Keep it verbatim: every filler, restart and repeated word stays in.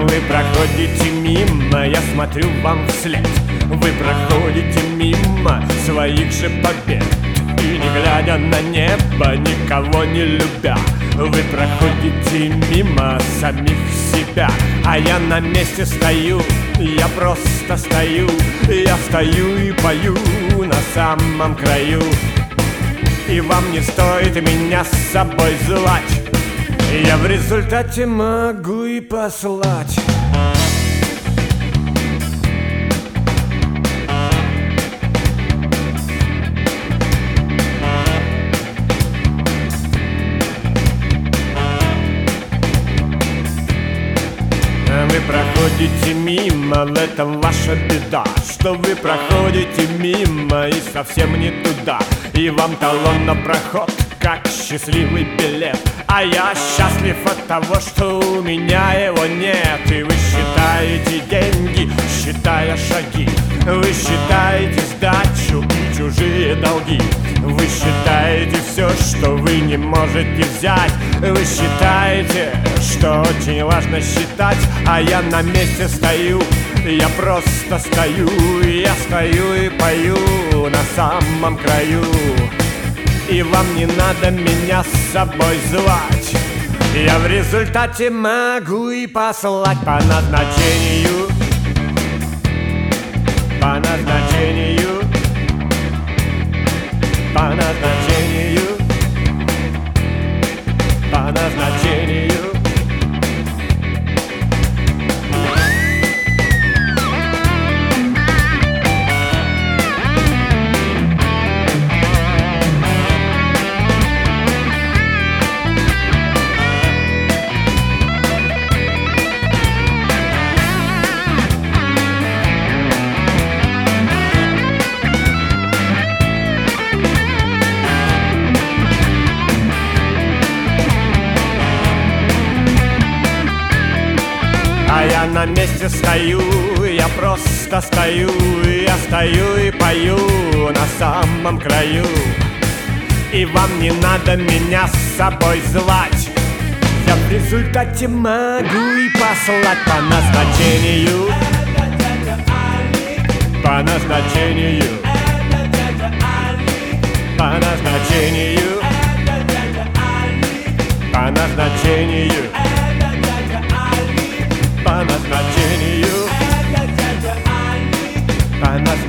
Вы проходите мимо, я смотрю вам вслед. Вы проходите мимо своих же побед. И не глядя на небо, никого не любя, вы проходите мимо самих себя. А я на месте стою, я просто стою. Я стою и пою на самом краю. И вам не стоит меня с собой звать. Я в результате могу и послать. Вы проходите мимо, в этом ваша беда, что вы проходите мимо и совсем не туда. И вам талон на проход, как счастливый билет. А я счастлив от того, что у меня его нет. И вы считаете деньги, считая шаги. Вы считаете сдачу и чужие долги. Вы считаете все, что вы не можете взять. Вы считаете, что очень важно считать. А я на месте стою, я просто стою. Я стою и пою на самом краю. И вам не надо меня с собой звать. Я в результате могу и послать по назначению. По назначению. По назначению. По назначению. А я на месте стою, я просто стою. Я стою и пою на самом краю. И вам не надо меня с собой звать. Я в результате могу и послать по назначению. По назначению. По назначению. По назначению. По назначению. По назначению.